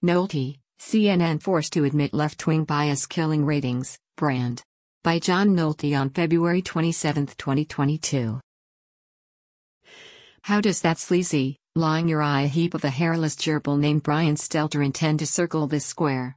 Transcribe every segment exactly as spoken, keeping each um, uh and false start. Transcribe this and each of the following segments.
Nolte, C N N forced to admit left-wing bias killing ratings, Brand. By John Nolte on February twenty-seventh, twenty twenty-two. How does that sleazy, lying your eye heap of a hairless gerbil named Brian Stelter intend to circle this square?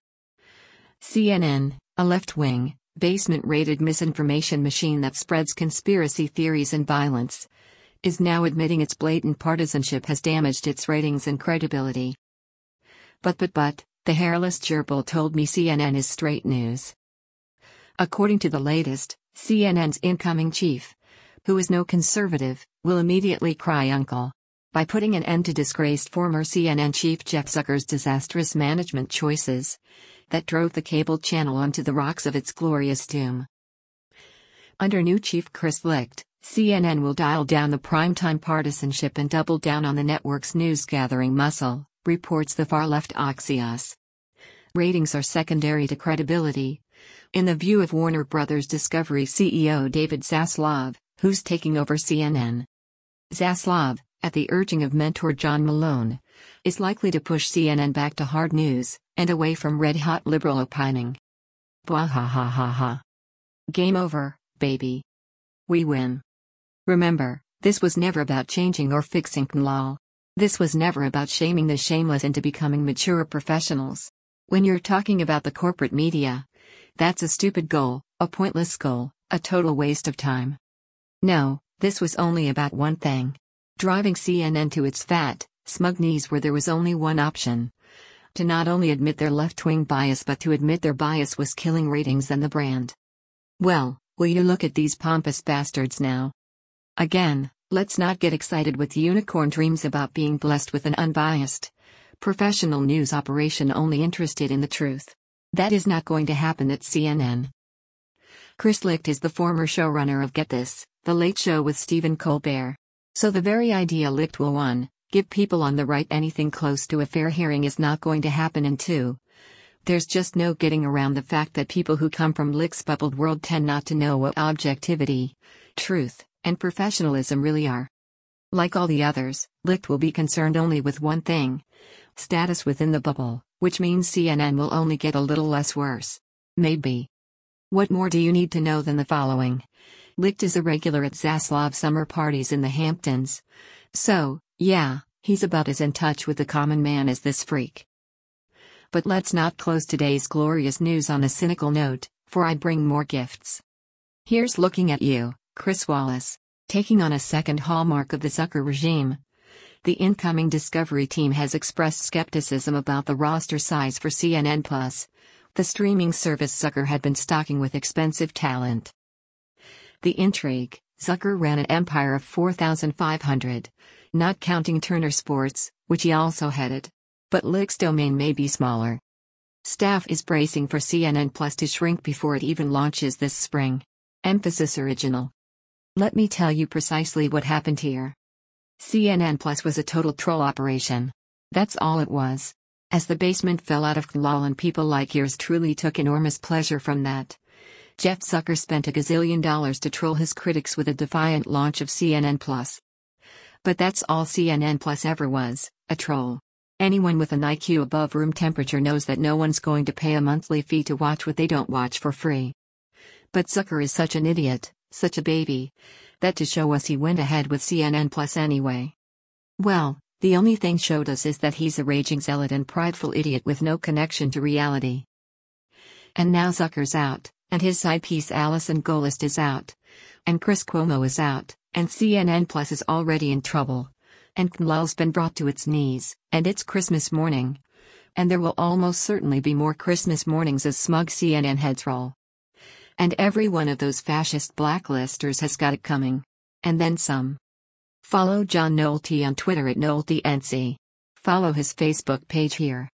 C N N, a left-wing, basement-rated misinformation machine that spreads conspiracy theories and violence, is now admitting its blatant partisanship has damaged its ratings and credibility. But but but, the hairless gerbil told me C N N is straight news. According to the latest, C N N's incoming chief, who is no conservative, will immediately cry uncle. By putting an end to disgraced former C N N chief Jeff Zucker's disastrous management choices that drove the cable channel onto the rocks of its glorious doom. Under new chief Chris Licht, C N N will dial down the primetime partisanship and double down on the network's news-gathering muscle, reports the far-left Axios. Ratings are secondary to credibility, in the view of Warner Brothers Discovery C E O David Zaslav, who's taking over C N N. Zaslav, at the urging of mentor John Malone, is likely to push C N N back to hard news, and away from red-hot liberal opining. Bwahahaha. Game over, baby. We win. Remember, this was never about changing or fixing K N L L. This was never about shaming the shameless into becoming mature professionals. When you're talking about the corporate media, that's a stupid goal, a pointless goal, a total waste of time. No, this was only about one thing. Driving C N N to its fat, smug knees where there was only one option. To not only admit their left-wing bias but to admit their bias was killing ratings and the brand. Well, will you look at these pompous bastards now? Again, let's not get excited with unicorn dreams about being blessed with an unbiased, professional news operation only interested in the truth. That is not going to happen at C N N. Chris Licht is the former showrunner of Get This, The Late Show with Stephen Colbert. So the very idea Licht will one, give people on the right anything close to a fair hearing is not going to happen, and two, there's just no getting around the fact that people who come from Licht's bubbled world tend not to know what objectivity, truth, and professionalism really are. Like all the others, Licht will be concerned only with one thing: status within the bubble, which means C N N will only get a little less worse. Maybe. What more do you need to know than the following? Licht is a regular at Zaslav's summer parties in the Hamptons. So, yeah, he's about as in touch with the common man as this freak. But let's not close today's glorious news on a cynical note, for I bring more gifts. Here's looking at you, Chris Wallace, taking on a second hallmark of the Zucker regime. The incoming Discovery team has expressed skepticism about the roster size for C N N Plus, the streaming service Zucker had been stocking with expensive talent. The intrigue: Zucker ran an empire of four thousand five hundred, not counting Turner Sports, which he also headed. But Licht's domain may be smaller. Staff is bracing for C N N Plus to shrink before it even launches this spring. Emphasis original. Let me tell you precisely what happened here. C N N Plus was a total troll operation. That's all it was. As the basement fell out of K N L L and people like yours truly took enormous pleasure from that, Jeff Zucker spent a gazillion dollars to troll his critics with a defiant launch of C N N Plus. But that's all C N N Plus ever was, a troll. Anyone with an I Q above room temperature knows that no one's going to pay a monthly fee to watch what they don't watch for free. But Zucker is such an idiot, such a baby, that to show us he went ahead with C N N Plus anyway. Well, the only thing showed us is that he's a raging zealot and prideful idiot with no connection to reality. And now Zucker's out, and his side piece Alison Gollust is out, and Chris Cuomo is out, and C N N Plus is already in trouble, and K N L L's been brought to its knees, and it's Christmas morning. And there will almost certainly be more Christmas mornings as smug C N N heads roll. And every one of those fascist blacklisters has got it coming. And then some. Follow John Nolte on Twitter at NolteNC. Follow his Facebook page here.